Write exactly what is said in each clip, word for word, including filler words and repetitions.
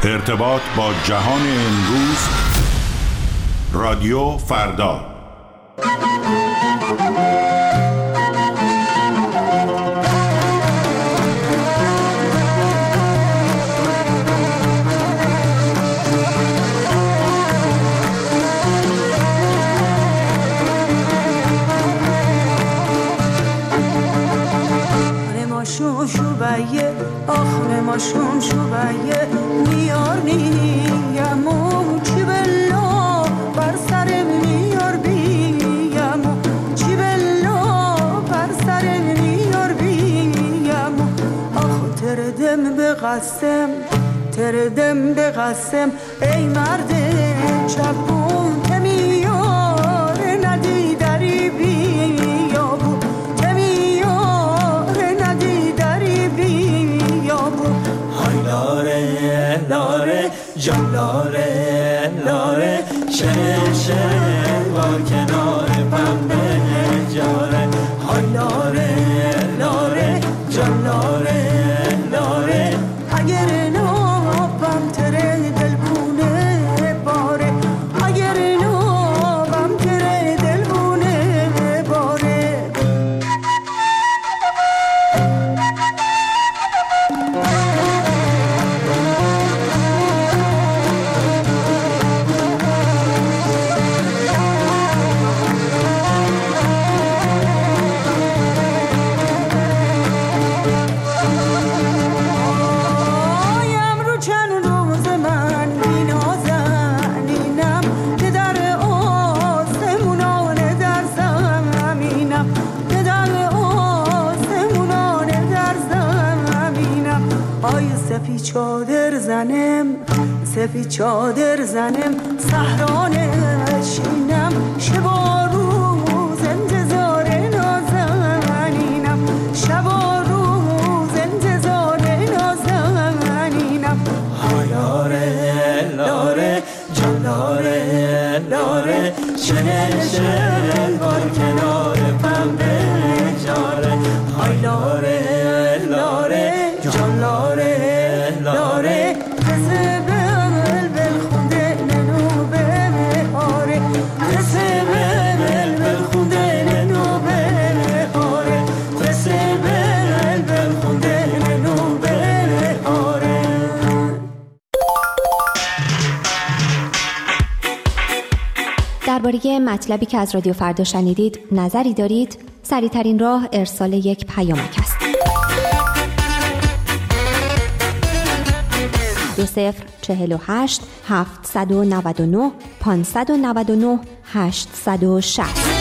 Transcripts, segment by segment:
ارتباط با جهان امروز، رادیو فردا. شوبایه آخر ماشون شوبایه میار نیمو چی بلا بر سرم میار بیمو چی بلا بر سرم میار بیمو آخ تردم به قسم تردم به قسم ای مرد چپون که میار ندی دری بیابو لاره لاره جان لاره لاره شهر شهر بار کنار پنبه جاره های لاره لاره جان لاره لاره اگر نابم تره دلبونه باره اگر نابم تره دلبونه باره سفی چادر زنم سفی چادر زنم سهرانه شینم شب و روز انتظار نازنینم شب و روز انتظار نازنینم های لاره لاره جان لاره لاره شنل شنل بار کنار پنبه جاره های لاره لاره جان لاره لاره قصه بل بل خونده ننو به مهاره قصه بل بل خونده ننو به مهاره قصه بل بل خونده ننو به مهاره. درباره مطلبی که از رادیو فردا شنیدید نظری دارید؟ سریع‌ترین راه ارسال یک پیامک است. دو صفر چهل و هشت هفتصد و نود و نه پانصد و نود و نه هشتصد و شصت.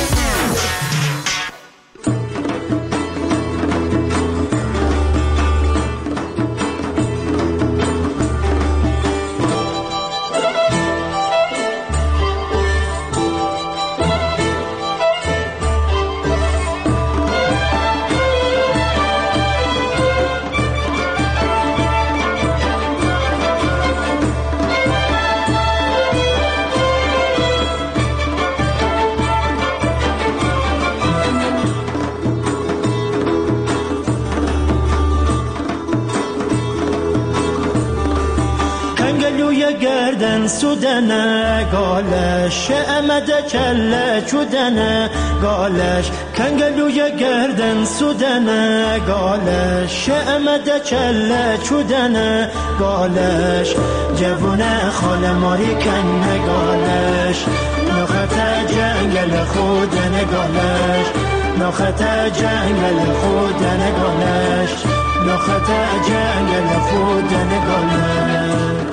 گردن سودنه گالش امده کله چودنه گالش کنگلوی گردن سودنه گالش امده کله چودنه گالش جوونه خال ماری کنه گالش نخت جنگل خودنه گالش نخت جنگل خودنه گالش نخت جنگل خودنه گالش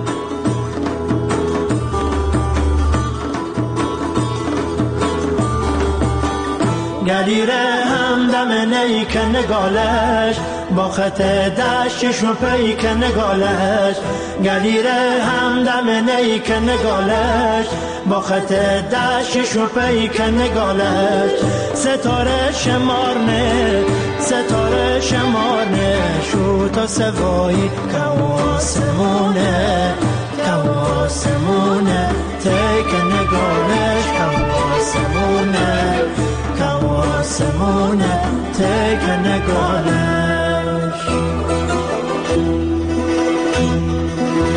گلیره همدم نیکن گالش با خط دشتش و پیکن گالش گلیره همدم نیکن گالش با خط دشتش و پیکن گالش ستاره شمارنه ستاره شمارنه شو تا سوایی کواسمونه کواسمونه تیکن گالش کواسمونه کواسمونه تیکن گالش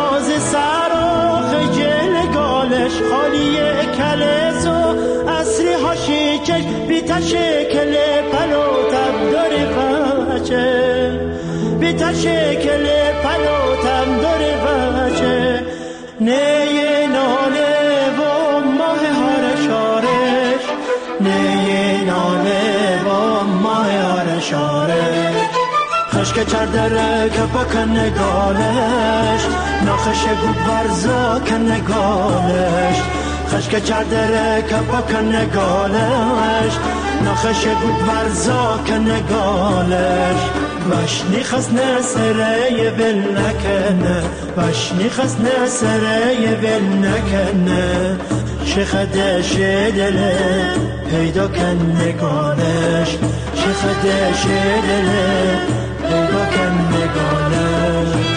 باز سر و خجل گالش خالیه کلز و اصری هاشی چش بی تشکل پلو تب داری بچه بی تشکل پلو تب داری بچه نیه ناله و ماه هار شارش نیه ناله و ماه هار شارش خشک چردره که با کنگالش ناخش گود برزا کنگالش خشک چردره که با کنگالش ناخش گود برزا کنگالش وشنی خس نسره ول نکنه وشنی خس نسره ول نکنه شخدش دله پیدا کنگالش شخدش دله پیدا کنگالش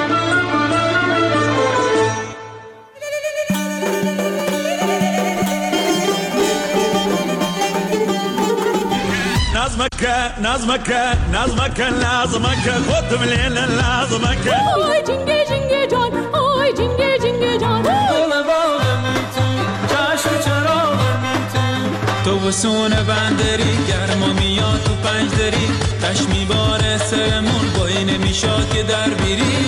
نظمك نظمك نظمك لازمك خد مليل لازمك آی جنگه جنگه جان آی جنگه جنگه جان گل باغم تو جشن چراغم تو تو وسون بندری گرما میاد تو پنج دری تش میباره سرمون بایی نمیشاد که در بیری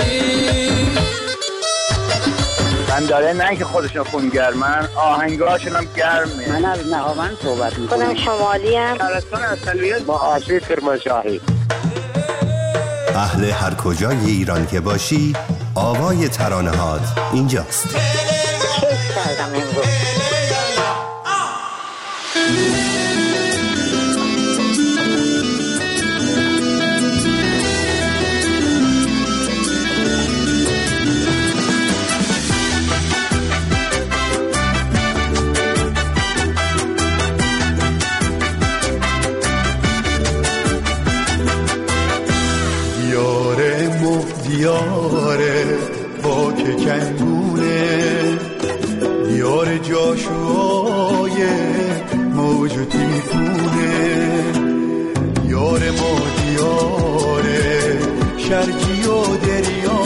من داره نه که خودشون خونگرمن آهنگاشون هم گرمه. من از نهاوند صحبت میکنم. خودم شمالی هم شهرستان اصلیت با آسیب کرمانشاهی. اهل هر کجای ایران که باشی آوای ترانه‌هات اینجاست. کیف کردم امروز. دیاره با که کنگونه دیاره جاشوهای موج و تیفونه دیاره ما دیاره شرجی و دریا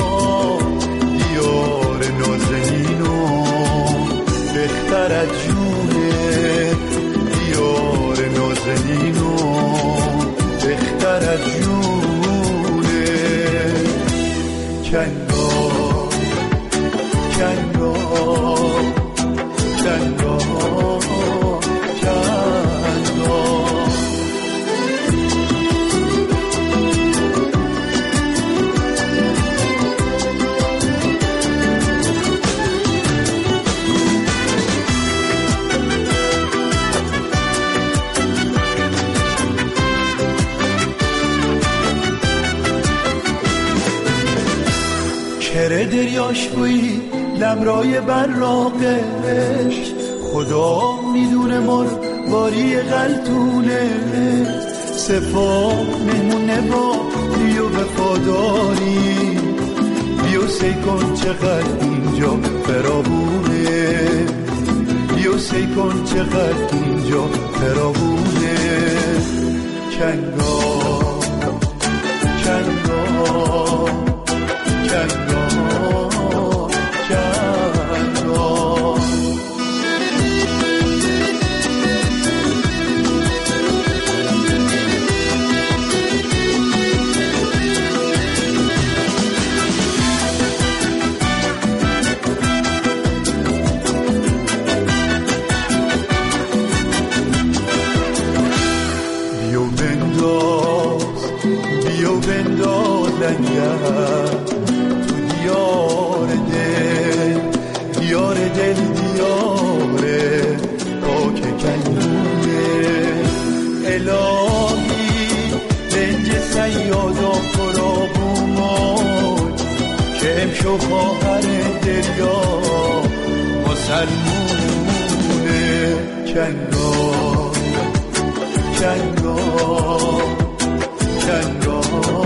دیاره نازنین و بختر از جونه دیاره نازنین و بختر از جونه کنگا کنگا کنگا کنگا کره دریاش بوی لمرای براقش خدا میدونه مر باری غلطونه صفا مهمونه با بیو وفاداری بیو سی کن چقدر اینجا فرابونه بیو سی کن چقدر اینجا فرابونه کنگا کنگا کنگا بیو بنداز بیو بنداز لنگر تو دیار دل دیار دل دیاره پاک کنونه الهی لنج سیادا قرابومون که امشو خواهر دریا مسلمونه کنگا کنگا کنگا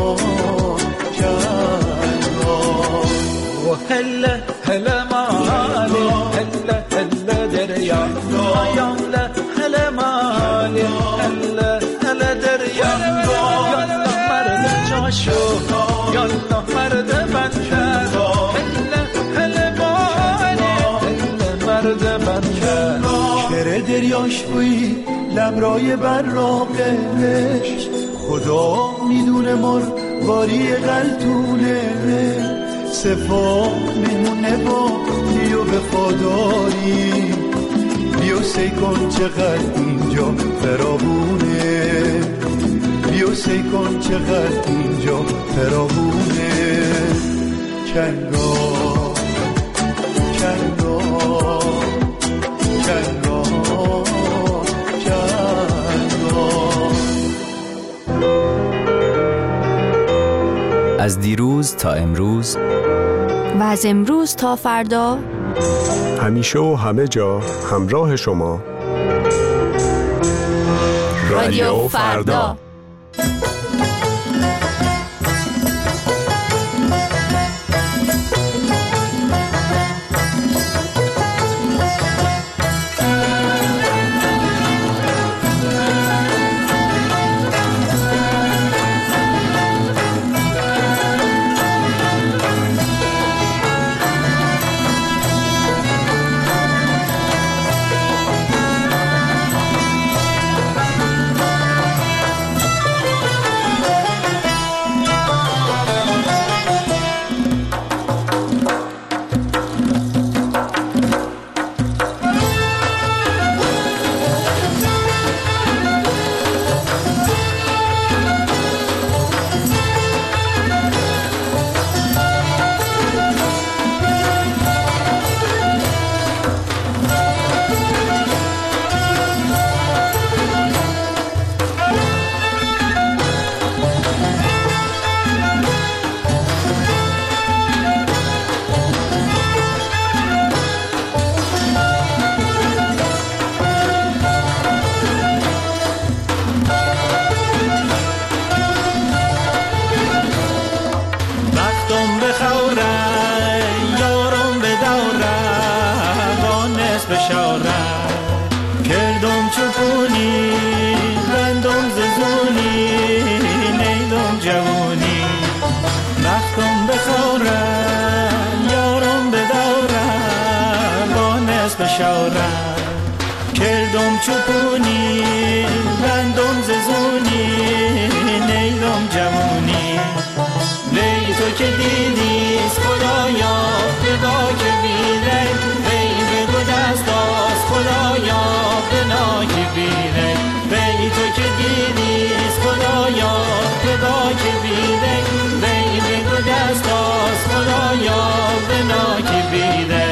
کنگا هلا هلا مالي هلا هلا دريا يلا هلا مالي هلا هلا دريا يلا مرد جاشو يلا مرد بنكر هلا کرده من کرد کره دریاش بوی لبرای براقش خدا میدونه مر باری قلتونه صفا میمونه با بیو وفاداری بیو سی کن چقدر اینجا فراوونه بیو سی کن چقدر اینجا فراوونه کنگا کنگا کنگا کنگا از دیروز تا امروز و از امروز تا فردا همیشه و همه جا همراه شما رادیو فردا. کردم چوپونی بندم ززونی نیدم جوونی وی تو که دیدیست خدایا بگا که بیره وی بگو دست از خدایا بنا که بیره وی تو که دیدیست خدایا بگا که بیره وی بگو دست از خدایا بنا که بیره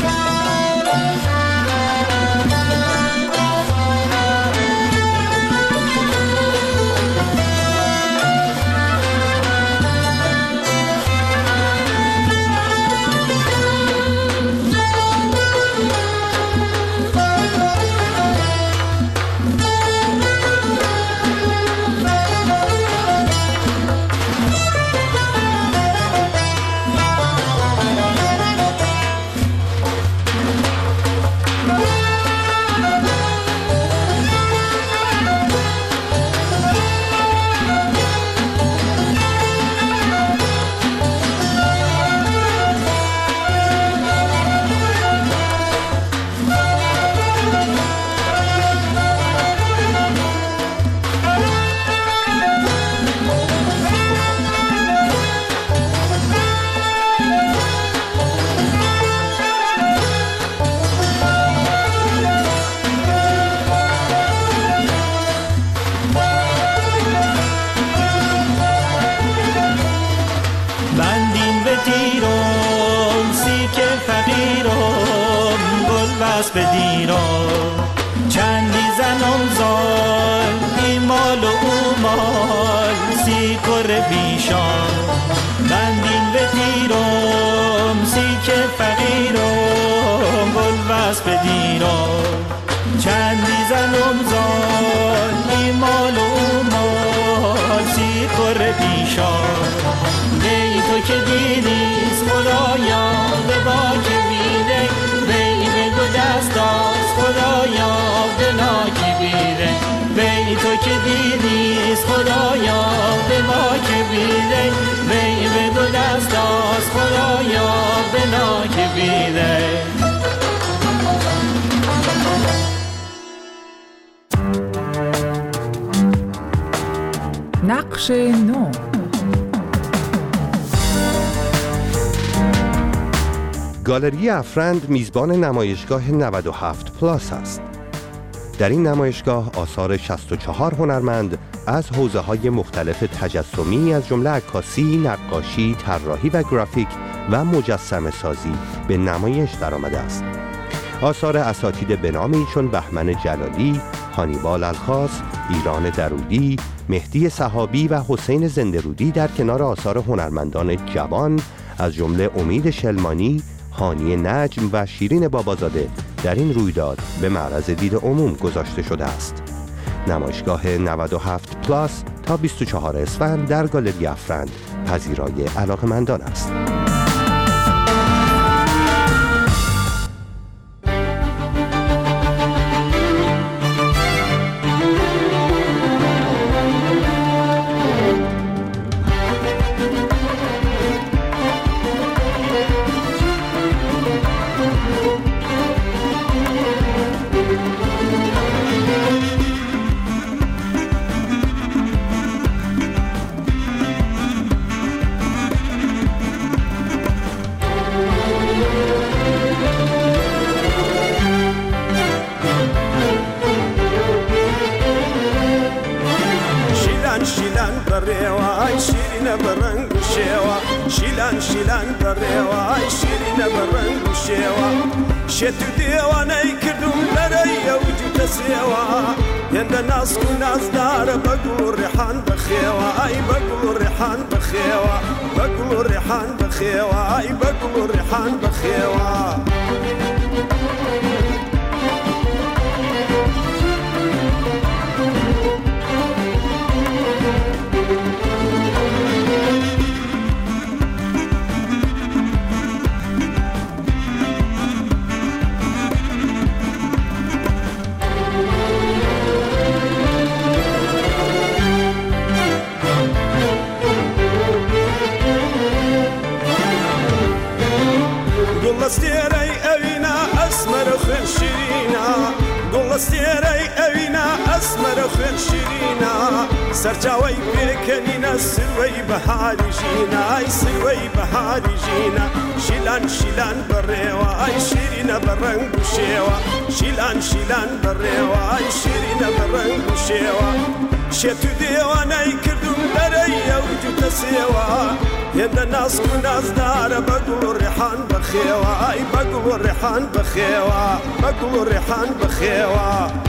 بدیرم چندی زنم زال ایمال و اومال سی کر بیشان بندین بدیرم سی که فقیرم گل بس بدیرم چندی زنم زال ایمال و اومال سی کر بیشان دی تو که دیدیست خدایا به با که بیده دست از خدایا بنا که بیره وی تو که دیدیست خدایا به ما که بیره وی بگو دست از خدایا بنا که بیره بخش نو. گالری افرند میزبان نمایشگاه نود و هفت پلاس است. در این نمایشگاه آثار شصت و چهار هنرمند از حوزه‌های مختلف تجسمی از جمله عکاسی، نقاشی، طراحی و گرافیک و مجسمه سازی به نمایش درآمده است. آثار اساتید بنامی چون بهمن جلالی، هانیبال الخاص، ایران درودی، مهدی صحابی و حسین زنده‌رودی در کنار آثار هنرمندان جوان از جمله امید شلمانی، هانی نجم و شیرین بابازاده در این رویداد به معرض دید عموم گذاشته شده است. نمایشگاه نود و هفت پلاس تا بیست و چهارم اسفند در گالری افرند پذیرای علاقه‌مندان است. شتو دیوانەی کردم لەرەیە و جوتە سێوە هێندە ناسک و نازدارە بەگوڵ و ڕێحان بەخێوە ئای بەگوڵ و ڕێحان بەخێوە بەگوڵ و ڕێحان بەخێوە ئای بەگوڵ و ڕێحان بەخێوە گوڵەستێرەی ئەوینا ئەسمەرە خوێن شیرینە گوڵەستێرەی ئەوینا ئەسمەرە خوێن شیرینە سەرچاوەی پێکەنینە سروەی بەهاری ژینە ئای سروەی بەهاری ژینە شیلان شیلان بەڕێوە ئای شیرینە بەڕەنگ و شێوە شیلان شیلان بەڕێوە ئای شیرینە بەڕەنگ و شێوە شێت و دێوانەی کردم دەرەیە و جوتە سێوە هێندە ناسک و نازدارە بەگوڵ و ڕێحان بەخێوە ئای بەگوڵ و ڕێحان بەخێوە بەگوڵ و ڕێحان بەخێوە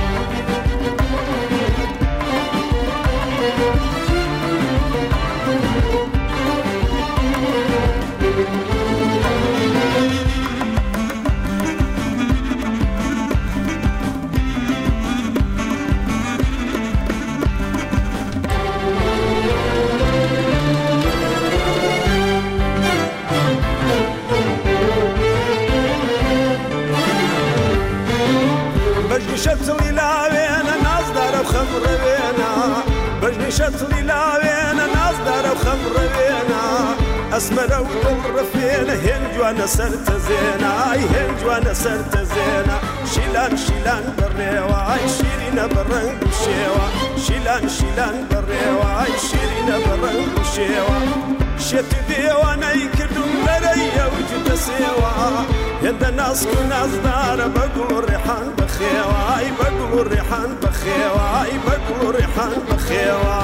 شتلی لاوێنە نازدارە و خەمڕەوێنە بەژنی شتلی لاوێنە نازدارە و خەمڕەوێنە ئەسمەرە و دڵڕەفێنە هێن جوانە سەرتە زێنە ئای هێن جوانە سەرتە زێنە شیلان شیلان بەڕێوە ئای شیرینە بەڕەنگ و شێوە شیلان شیلان بەڕێوە ئای شیرینە بەڕەنگ و شێوە شێت دێوانەی کردم لەرەیە و جوتە سێوە هێندە ناسک و نازدارە بەگوڵ و ڕێحان بەخێوە ئای بەگوڵ و ڕێحان بەخێوە ئای بەگوڵ و ڕێحان بەخێوە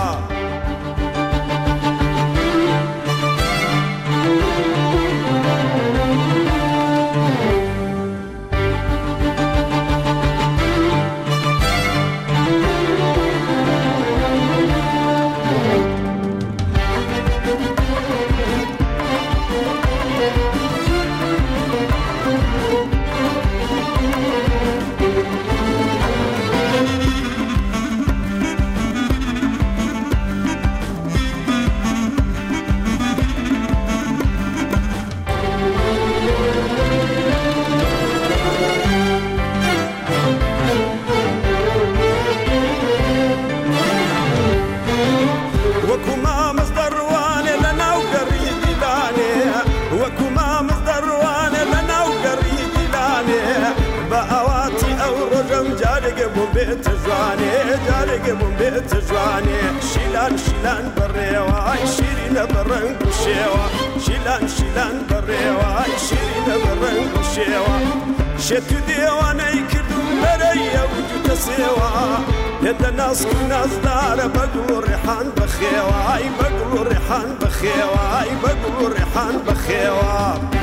بێت جوانێ جارێگە بووم بێت جوانێ شیلان شیلان بەڕێوای شیرینە بەڕەنگ و شێوە شیلان شیلان بەڕێوای شیرینە بەڕەنگ و شێوە شێت و دێوانەی کردو بەرەیە و دوتە سێوە لێدە ناسک و نازدارە بەگوڵ و ڕێحان بەخێوای بەگوڵ و ڕێحان بەخێوای بەگوڵ و ڕێحان بەخێوە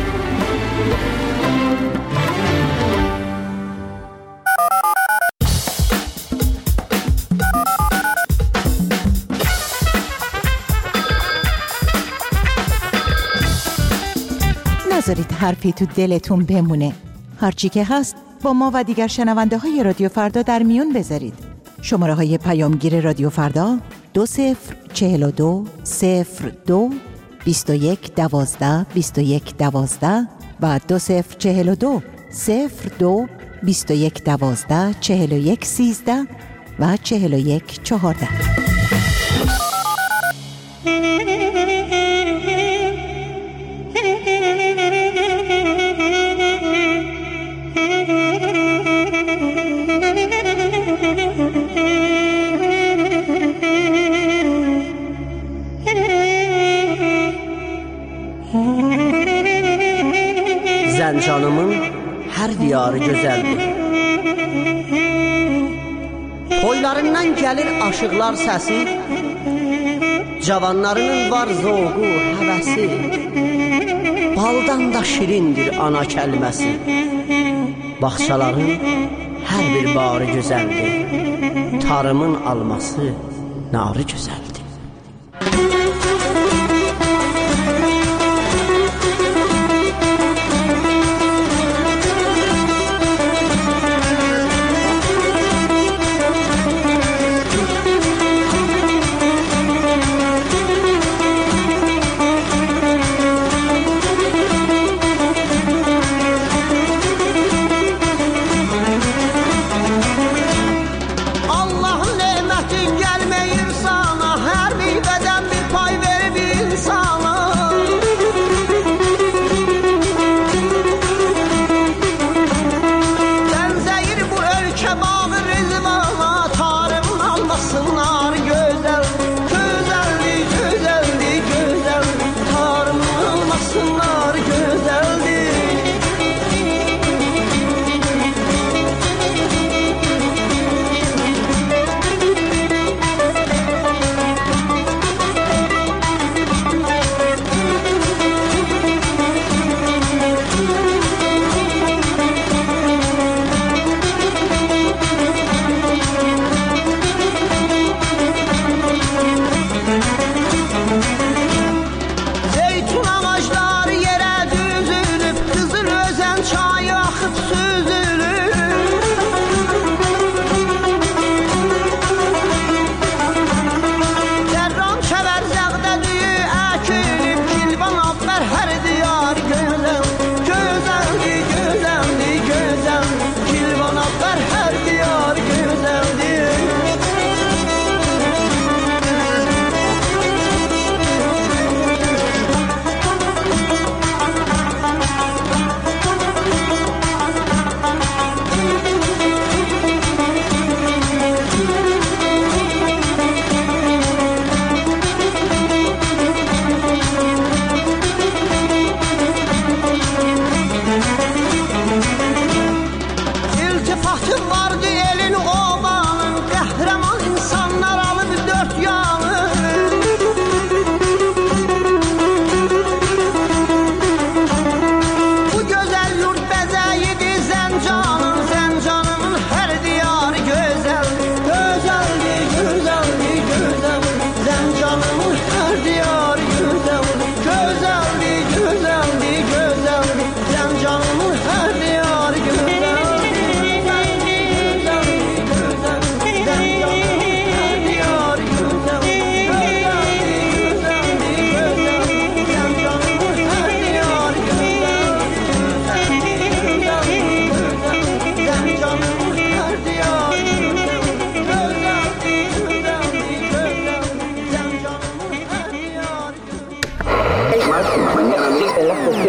نذارید حرفی تو دلتون بمونه. هرچی که هست با ما و دیگر شنونده های رادیو فردا در میون بذارید. شماره های پیامگیر رادیو فردا دو صفر چهل و دو صفر دو بیست و یک دوازده بیست و یک دوازده و دو صفر چهل و دو صفر دو بیست و یک دوازده چهل و یک سیزده و چهل و یک چهارده. Zəncanımın hər diyarı gözəldir. Toylarından gəlir aşıqlar səsi, cavanlarının var zoğu, həvəsi. Baldan da şirindir ana kəlməsi. Bağçaların hər bir barı gözəldir. Tarımın alması narı gözəldir.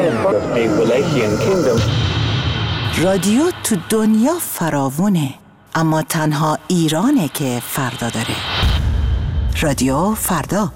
رادیو تو دنیا فراوونه، اما تنها ایرانه که فردا داره. رادیو فردا.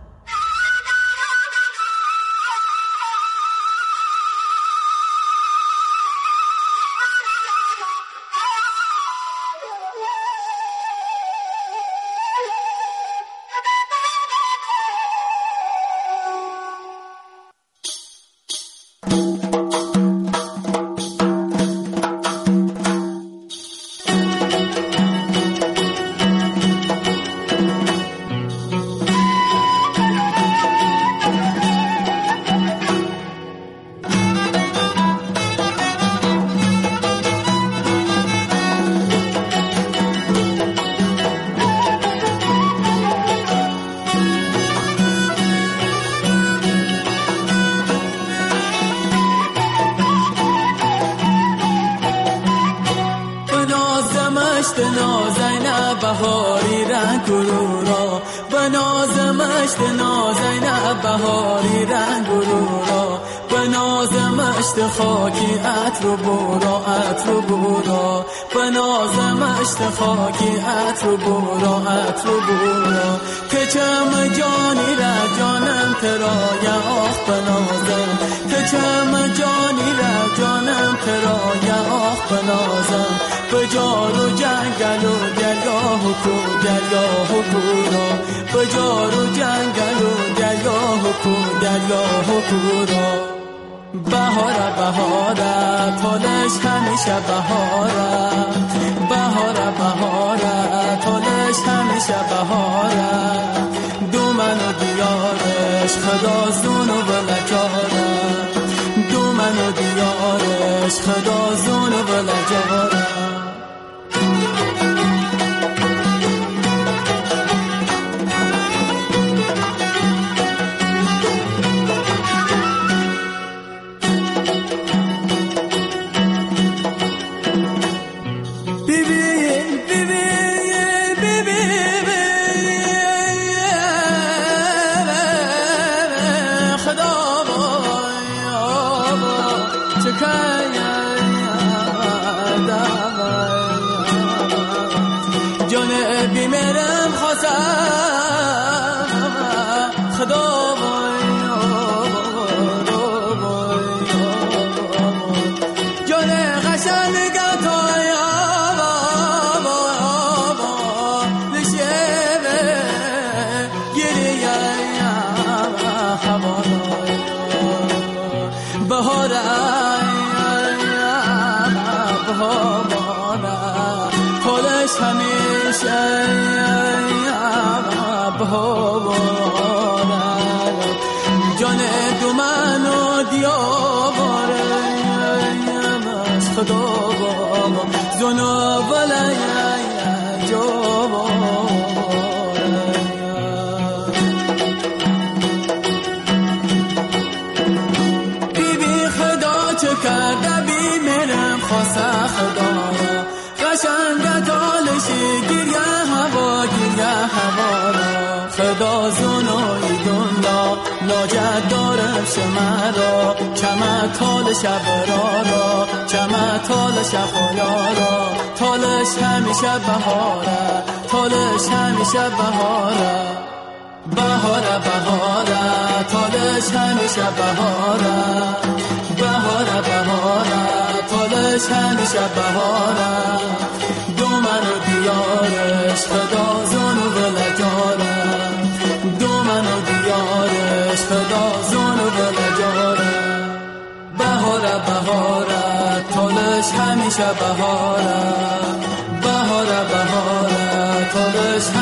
بهاری رنگ گرورا بناز مشت نازنین بهاری رنگ گرورا بناز مشت خاکی عطر و بورا عطر و بورا بناز مشت خاکی عطر و بورا عطر و بورا که چم جانی را جانم ترای آخ بنازم که چم جانی را جانم ترای آخ بنازم بجار و جنگل و درگاه و کو درگاه و کورا بجار و جنگل و درگاه و کو درگاه و کورا بهاره بهاره تالش همیشه بهاره بهاره بهاره تالش همیشه بهاره دومن و دیارش خدا زون و بلجاره دومن و دیارش خدا زون و بلجاره جان دو من و دیواره خدا بابا زنا ولی بی بی خدا چه کرده بی میرم خواسته خدا قشنگ دالشی گریه هوا گریه هوا را خدا زنای دنیا لاجت دارم شمرا کمه تال شب را را کمه تال شب را تالش همیشه بهاره تالش همیشه بهاره بهاره بهاره تالش همیشه بهاره بهاره بهاره تالش همیشه بهاره دومن و دیارش خدا زن و بلجاره دومن و دیارش خدا زن و بلجاره بهاره بهاره تالش همیشه بهاره بهاره بهاره تالش